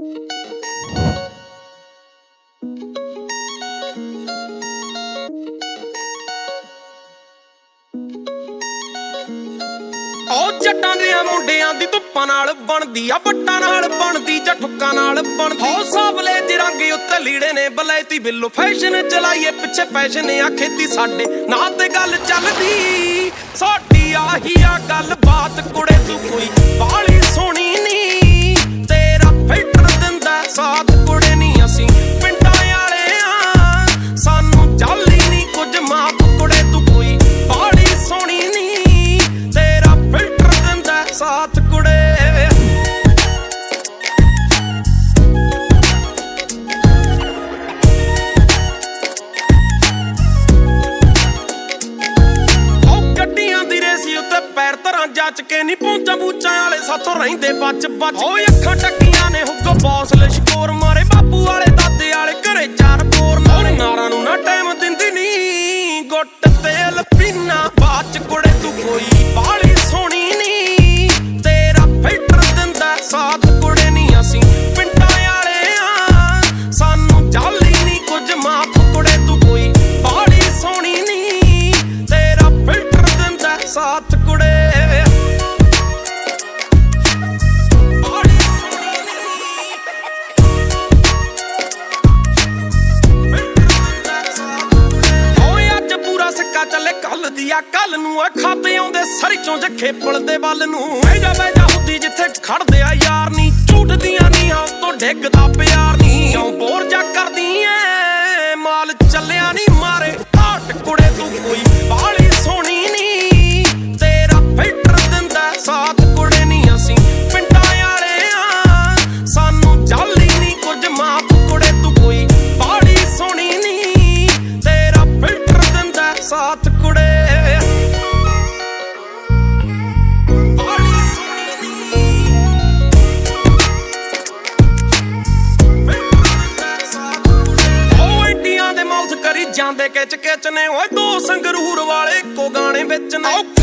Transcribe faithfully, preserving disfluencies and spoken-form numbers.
जट्टां दे मुंडियां दी धुप्पां नाल बनदी आ बट्टां नाल बनदी जां ठुक्कां नाल बनदी हो सावले जे रंग उत्ते लीड़े ने बलैती बिल्लो फैशन चलाइए पिछे पैशन आ खेती साडे ना ते गल चलदी साडी आही आ गल बात कुड़े तू कोई बाली सोहनी नी तेरा फिल्टर दिंदा साथ कुड़े नी असीं पिंडां वाले आ सानू जाली नी कुछ माफ कुड़े तू कोई बाली सोहनी नी साथ कुड़े गड्डियां दी रेसी उत्ते पैर धरां जच के नी पहुंचा बूचा वाले साथों रहिंदे बच बच ओ अखां टक्कियां ने हुग्गो बॉस लिशकोर मारे बाबू वाले दादे वाले घरे चार बोर मारे नारां नूं ना टाइम दिंदी नी गुट तेल पीना बाच कुड़े तू कोई बाली सोहनी नी फिल्टर दिंदा साथ कुड़े नी असीं पिंडां वाले आ सानू जाली नी कुछ माफ कुड़े तू कोई बाली सोहनी नी तेरा फिल्टर दिंदा साथ कुड़े बाली सोहनी नी फिल्टर दिंदा साथ कुड़े ओए अज पूरा सिक्का चले कल दिया कल नूं खाते आउंदे सरी चों जखे पलदे बल नूं बैजा बैजा जिथे खड़दे आ यार नी झूठदियां नी हां तो डिगदा प्यार नी क्यों बोर जा करदी ऐ माल चलिया नी मारे घाट कुड़े तू कोई बाली सोहनी नी तेरा फिल्टर दिंदा साथ कुड़े नी असीं पिंडां वाले आ सानू जाली नी कुछ माफ कुड़े तू कोई बाली सोहनी नी तेरा फिल्टर दिंदा साथ कुड़े ਜਾਂਦੇ किच किच ने ओए दो संगरूर वाले इक्को गाने विच ने